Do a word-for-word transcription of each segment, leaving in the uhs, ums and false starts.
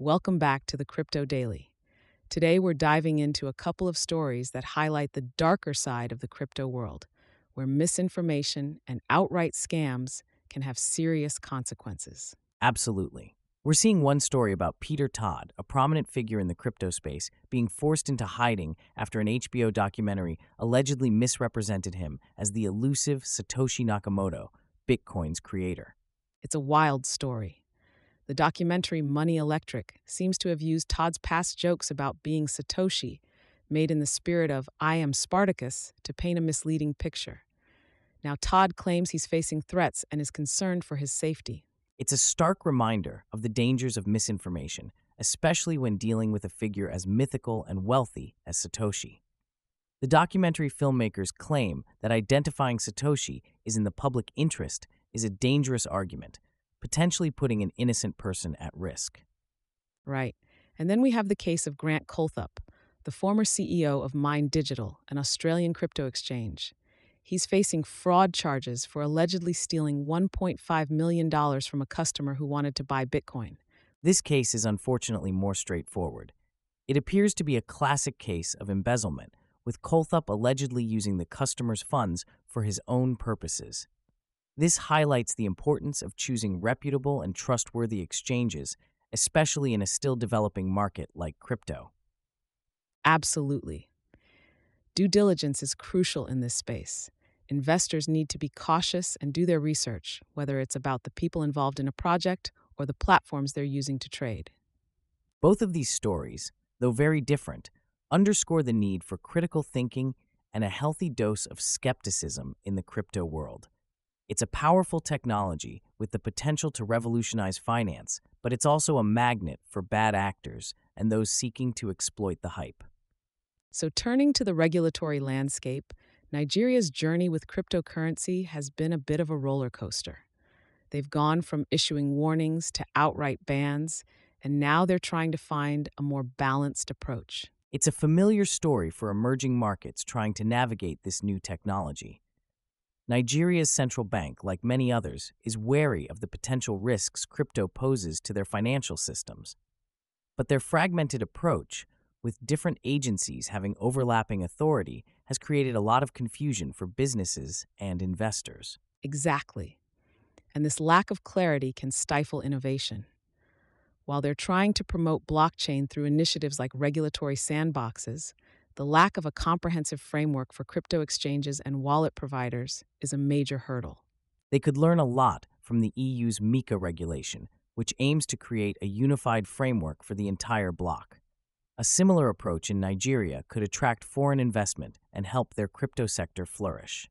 Welcome back to the Crypto Daily. Today we're diving into a couple of stories that highlight the darker side of the crypto world, where misinformation and outright scams can have serious consequences. Absolutely. We're seeing one story about Peter Todd, a prominent figure in the crypto space, being forced into hiding after an H B O documentary allegedly misrepresented him as the elusive Satoshi Nakamoto, Bitcoin's creator. It's a wild story. The documentary Money Electric seems to have used Todd's past jokes about being Satoshi, made in the spirit of I am Spartacus, to paint a misleading picture. Now, Todd claims he's facing threats and is concerned for his safety. It's a stark reminder of the dangers of misinformation, especially when dealing with a figure as mythical and wealthy as Satoshi. The documentary filmmakers claim that identifying Satoshi is in the public interest is a dangerous argument, potentially putting an innocent person at risk. Right. And then we have the case of Grant Colthup, the former C E O of Mind Digital, an Australian crypto exchange. He's facing fraud charges for allegedly stealing one point five million dollars from a customer who wanted to buy Bitcoin. This case is unfortunately more straightforward. It appears to be a classic case of embezzlement, with Colthup allegedly using the customer's funds for his own purposes. This highlights the importance of choosing reputable and trustworthy exchanges, especially in a still developing market like crypto. Absolutely. Due diligence is crucial in this space. Investors need to be cautious and do their research, whether it's about the people involved in a project or the platforms they're using to trade. Both of these stories, though very different, underscore the need for critical thinking and a healthy dose of skepticism in the crypto world. It's a powerful technology with the potential to revolutionize finance, but it's also a magnet for bad actors and those seeking to exploit the hype. So, turning to the regulatory landscape, Nigeria's journey with cryptocurrency has been a bit of a roller coaster. They've gone from issuing warnings to outright bans, and now they're trying to find a more balanced approach. It's a familiar story for emerging markets trying to navigate this new technology. Nigeria's central bank, like many others, is wary of the potential risks crypto poses to their financial systems. But their fragmented approach, with different agencies having overlapping authority, has created a lot of confusion for businesses and investors. Exactly. And this lack of clarity can stifle innovation. While they're trying to promote blockchain through initiatives like regulatory sandboxes, the lack of a comprehensive framework for crypto exchanges and wallet providers is a major hurdle. They could learn a lot from the E U's MiCA regulation, which aims to create a unified framework for the entire bloc. A similar approach in Nigeria could attract foreign investment and help their crypto sector flourish.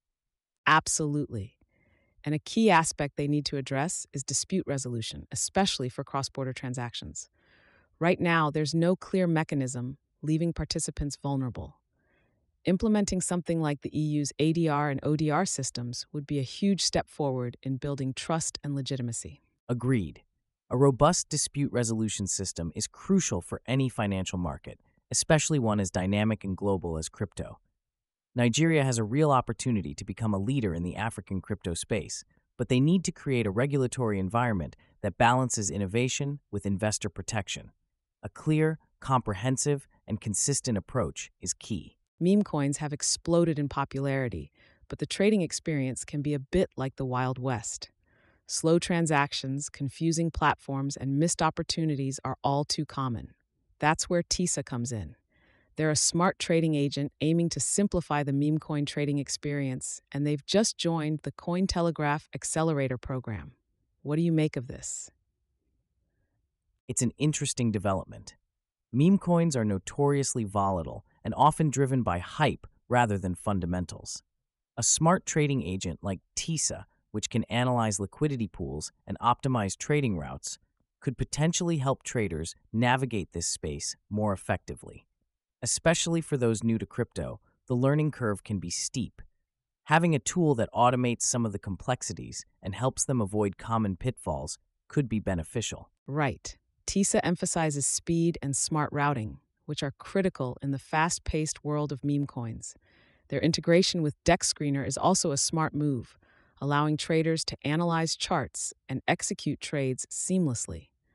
Absolutely. And a key aspect they need to address is dispute resolution, especially for cross-border transactions. Right now, there's no clear mechanism, leaving participants vulnerable. Implementing something like the E U's A D R and O D R systems would be a huge step forward in building trust and legitimacy. Agreed. A robust dispute resolution system is crucial for any financial market, especially one as dynamic and global as crypto. Nigeria has a real opportunity to become a leader in the African crypto space, but they need to create a regulatory environment that balances innovation with investor protection. A clear, comprehensive, and consistent approach is key. Meme coins have exploded in popularity, but the trading experience can be a bit like the Wild West. Slow transactions, confusing platforms, and missed opportunities are all too common. That's where TISA comes in. They're a smart trading agent aiming to simplify the meme coin trading experience, and they've just joined the Cointelegraph Accelerator program. What do you make of this? It's an interesting development. Meme coins are notoriously volatile and often driven by hype rather than fundamentals. A smart trading agent like TISA, which can analyze liquidity pools and optimize trading routes, could potentially help traders navigate this space more effectively. Especially for those new to crypto, the learning curve can be steep. Having a tool that automates some of the complexities and helps them avoid common pitfalls could be beneficial. Right. TISA emphasizes speed and smart routing, which are critical in the fast-paced world of meme coins. Their integration with DEX Screener is also a smart move, allowing traders to analyze charts and execute trades seamlessly.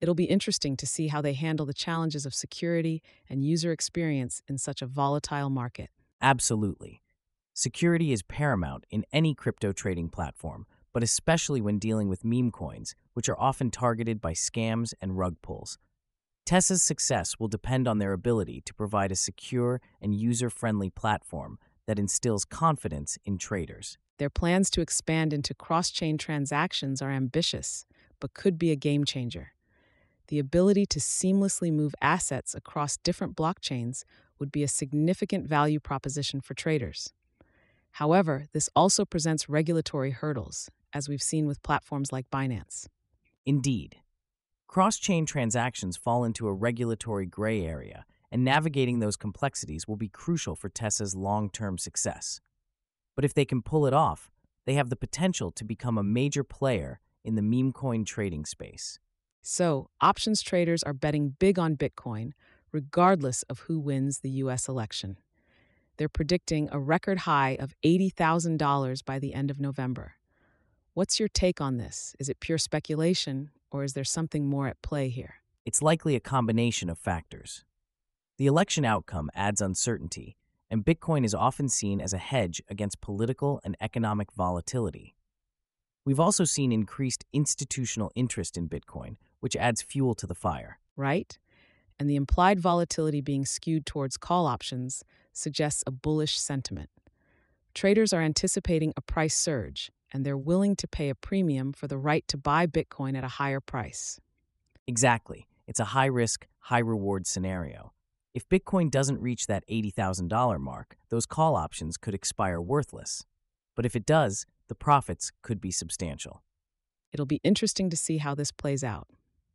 It'll be interesting to see how they handle the challenges of security and user experience in such a volatile market. Absolutely. Security is paramount in any crypto trading platform, but especially when dealing with meme coins, which are often targeted by scams and rug pulls. Tessa's success will depend on their ability to provide a secure and user-friendly platform that instills confidence in traders. Their plans to expand into cross chain transactions are ambitious, but could be a game changer. The ability to seamlessly move assets across different blockchains would be a significant value proposition for traders. However, this also presents regulatory hurdles, as we've seen with platforms like Binance. Indeed, cross-chain transactions fall into a regulatory gray area, and navigating those complexities will be crucial for Tessa's long-term success. But if they can pull it off, they have the potential to become a major player in the meme coin trading space. So, options traders are betting big on Bitcoin, regardless of who wins the U S election. They're predicting a record high of eighty thousand dollars by the end of November. What's your take on this? Is it pure speculation, or is there something more at play here? It's likely a combination of factors. The election outcome adds uncertainty, and Bitcoin is often seen as a hedge against political and economic volatility. We've also seen increased institutional interest in Bitcoin, which adds fuel to the fire. Right? And the implied volatility being skewed towards call options suggests a bullish sentiment. Traders are anticipating a price surge, and they're willing to pay a premium for the right to buy Bitcoin at a higher price. Exactly. It's a high-risk, high-reward scenario. If Bitcoin doesn't reach that eighty thousand dollars mark, those call options could expire worthless. But if it does, the profits could be substantial. It'll be interesting to see how this plays out.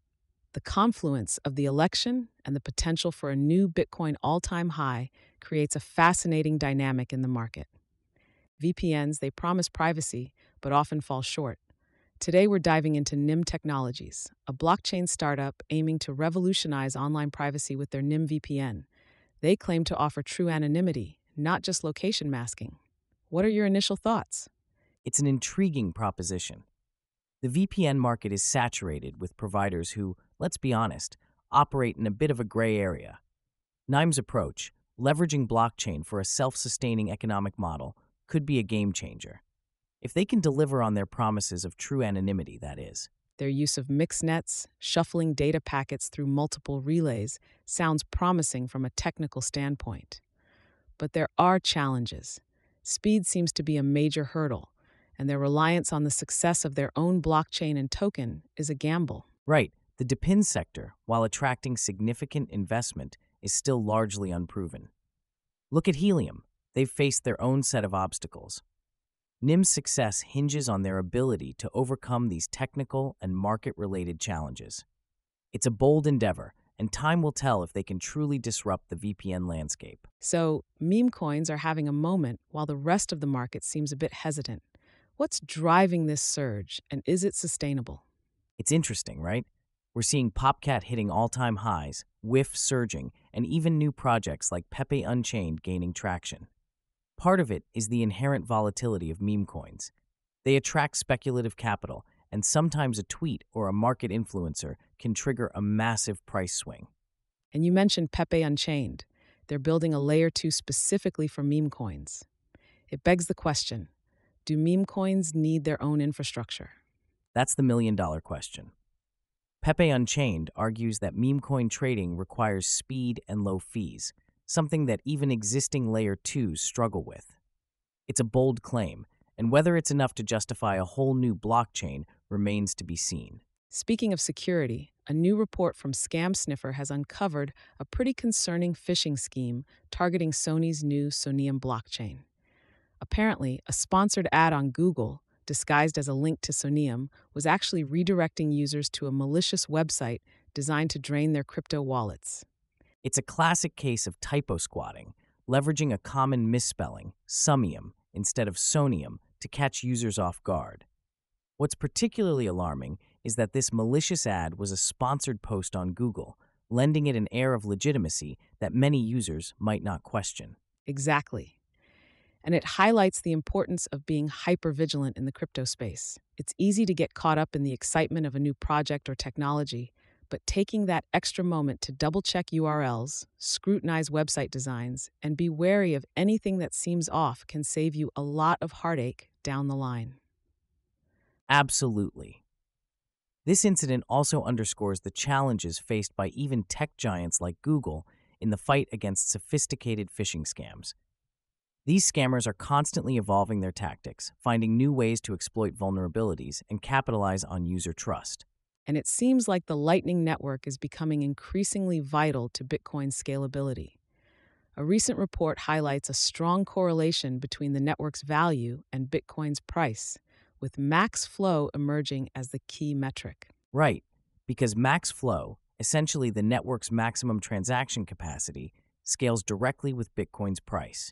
The confluence of the election and the potential for a new Bitcoin all-time high creates a fascinating dynamic in the market. V P Ns, they promise privacy, but often fall short. Today, we're diving into Nim Technologies, a blockchain startup aiming to revolutionize online privacy with their Nim V P N. They claim to offer true anonymity, not just location masking. What are your initial thoughts? It's an intriguing proposition. The V P N market is saturated with providers who, let's be honest, operate in a bit of a gray area. Nim's approach, leveraging blockchain for a self-sustaining economic model, could be a game changer. If they can deliver on their promises of true anonymity, that is. Their use of mixed nets, shuffling data packets through multiple relays, sounds promising from a technical standpoint. But there are challenges. Speed seems to be a major hurdle, and their reliance on the success of their own blockchain and token is a gamble. Right. The DePIN sector, while attracting significant investment, is still largely unproven. Look at Helium. They've faced their own set of obstacles. Nim's success hinges on their ability to overcome these technical and market-related challenges. It's a bold endeavor, and time will tell if they can truly disrupt the V P N landscape. So, meme coins are having a moment while the rest of the market seems a bit hesitant. What's driving this surge, and is it sustainable? It's interesting, right? We're seeing Popcat hitting all-time highs, W I F surging, and even new projects like Pepe Unchained gaining traction. Part of it is the inherent volatility of meme coins. They attract speculative capital, and sometimes a tweet or a market influencer can trigger a massive price swing. And you mentioned Pepe Unchained. They're building a layer two specifically for meme coins. It begs the question, do meme coins need their own infrastructure? That's the million-dollar question. Pepe Unchained argues that meme coin trading requires speed and low fees, something that even existing Layer twos struggle with. It's a bold claim, and whether it's enough to justify a whole new blockchain remains to be seen. Speaking of security, a new report from Scam Sniffer has uncovered a pretty concerning phishing scheme targeting Sony's new Sonium blockchain. Apparently, a sponsored ad on Google, disguised as a link to Sonium, was actually redirecting users to a malicious website designed to drain their crypto wallets. It's a classic case of typo squatting, leveraging a common misspelling, Sumium, instead of Sonium, to catch users off guard. What's particularly alarming is that this malicious ad was a sponsored post on Google, lending it an air of legitimacy that many users might not question. Exactly. And it highlights the importance of being hyper-vigilant in the crypto space. It's easy to get caught up in the excitement of a new project or technology, but taking that extra moment to double check U R Ls, scrutinize website designs, and be wary of anything that seems off can save you a lot of heartache down the line. Absolutely. This incident also underscores the challenges faced by even tech giants like Google in the fight against sophisticated phishing scams. These scammers are constantly evolving their tactics, finding new ways to exploit vulnerabilities and capitalize on user trust. And it seems like the Lightning Network is becoming increasingly vital to Bitcoin's scalability. A recent report highlights a strong correlation between the network's value and Bitcoin's price, with max flow emerging as the key metric. Right, because max flow, essentially the network's maximum transaction capacity, scales directly with Bitcoin's price.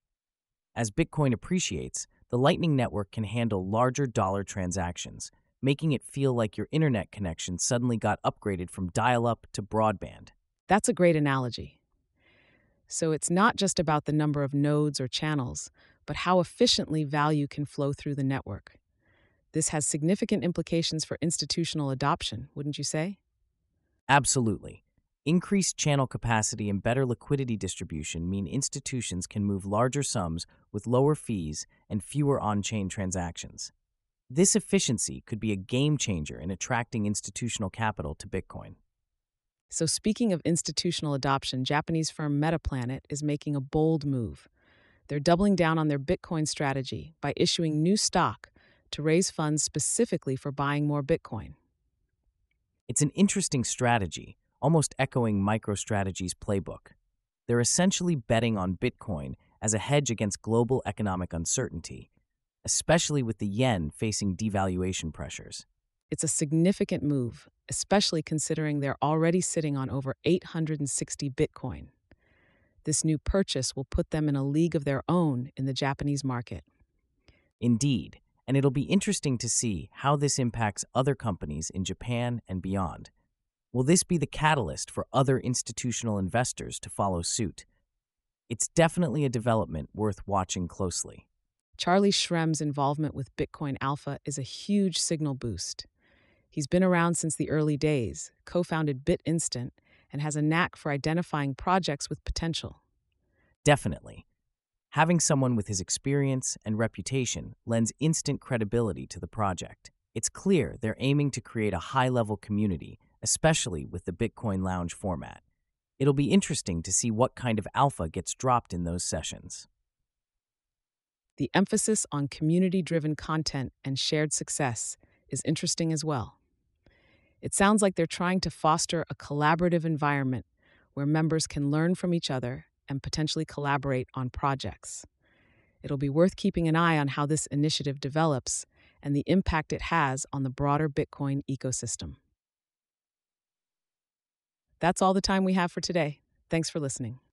As Bitcoin appreciates, the Lightning Network can handle larger dollar transactions, making it feel like your internet connection suddenly got upgraded from dial-up to broadband. That's a great analogy. So it's not just about the number of nodes or channels, but how efficiently value can flow through the network. This has significant implications for institutional adoption, wouldn't you say? Absolutely. Increased channel capacity and better liquidity distribution mean institutions can move larger sums with lower fees and fewer on-chain transactions. This efficiency could be a game changer in attracting institutional capital to Bitcoin. So speaking of institutional adoption, Japanese firm Metaplanet is making a bold move. They're doubling down on their Bitcoin strategy by issuing new stock to raise funds specifically for buying more Bitcoin. It's an interesting strategy, almost echoing MicroStrategy's playbook. They're essentially betting on Bitcoin as a hedge against global economic uncertainty, especially with the yen facing devaluation pressures. It's a significant move, especially considering they're already sitting on over eight hundred sixty Bitcoin. This new purchase will put them in a league of their own in the Japanese market. Indeed, and it'll be interesting to see how this impacts other companies in Japan and beyond. Will this be the catalyst for other institutional investors to follow suit? It's definitely a development worth watching closely. Charlie Shrem's involvement with Bitcoin Alpha is a huge signal boost. He's been around since the early days, co-founded BitInstant, and has a knack for identifying projects with potential. Definitely. Having someone with his experience and reputation lends instant credibility to the project. It's clear they're aiming to create a high-level community, especially with the Bitcoin Lounge format. It'll be interesting to see what kind of alpha gets dropped in those sessions. The emphasis on community-driven content and shared success is interesting as well. It sounds like they're trying to foster a collaborative environment where members can learn from each other and potentially collaborate on projects. It'll be worth keeping an eye on how this initiative develops and the impact it has on the broader Bitcoin ecosystem. That's all the time we have for today. Thanks for listening.